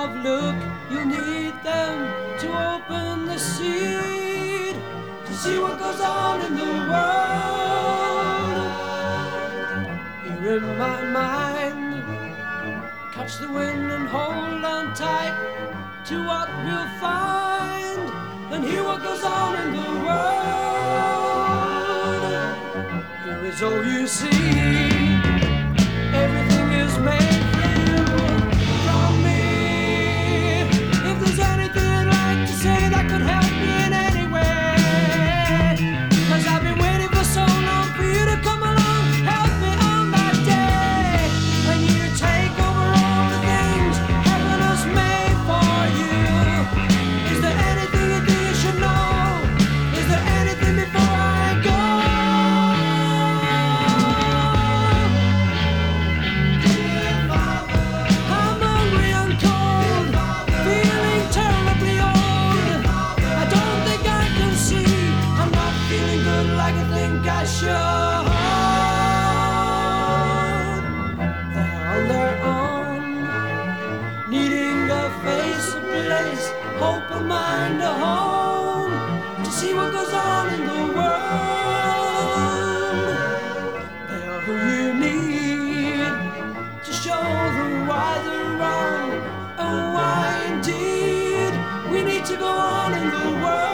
of look, you'll need them to open the seed, to see what goes on in the world. Here in my mind, catch the wind and hold on tight to what we'll find, and hear what goes on in the world. Here is all you see. Everything is made for you, from me. If there's anything you'd like to say that could help me in any way, 'cause I've been waiting for so long for you to come along, help me on that day, when you take over all the things heaven has made for you. Is there anything you think you should know? Is there anything before I go? I think I should. They're on their own, needing a face, a place, hope, a mind, a home, to see what goes on in the world. They are who you need to show the right, the wrong, and why indeed we need to go on in the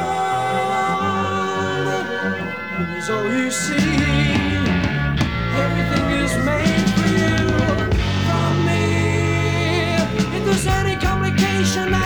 world. Is all you see. Everything is made for you, from me. If there's any complication